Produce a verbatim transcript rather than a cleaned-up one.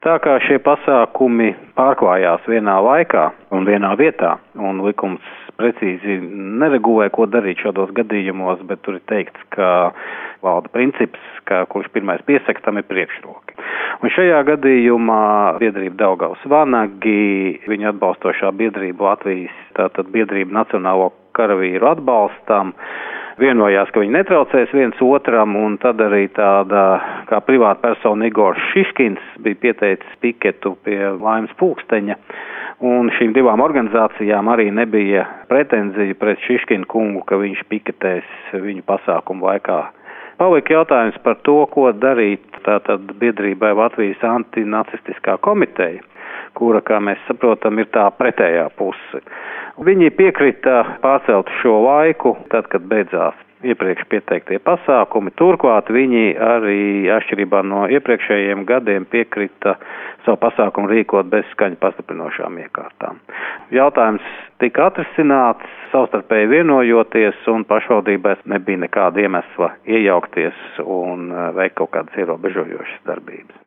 Tā kā šie pasākumi pārklājās vienā laikā un vienā vietā, un likums precīzi neregulē, ko darīt šādos gadījumos, bet tur ir teikts, ka valda princips, ka kurš pirmais piesaka, tam ir priekšroka. Un šajā gadījumā biedrība Daugavas vanagi, viņa atbalstošā biedrība Latvijas, tātad biedrība Nacionālo karavīru atbalstam, vienojās, ka viņi netraucēs viens otram, un tad arī tāda kā privāta persona Igors Šiškins bija pieteicis piketu pie Laimas pulksteņa, un šīm divām organizācijām arī nebija pretenzija pret Šiškinu kungu, ka viņš piketēs viņu pasākumu laikā. Palika jautājums par to, ko darīt tātad biedrībai Latvijas antinacistiskā komiteja, kura, kā mēs saprotam, ir tā pretējā puse. Viņi piekrita pārcelt šo laiku, tad, kad beidzās iepriekš pieteiktie pasākumi. Turklāt viņi arī, atšķirībā no iepriekšējiem gadiem, piekrita savu pasākumu rīkot bez skaņu pastiprinošām iekārtām. Jautājums tika atrisināts, savstarpēji vienojoties, un pašvaldībās nebija nekāda iemesla iejaukties un veikt kaut kādas ierobežojošas darbības.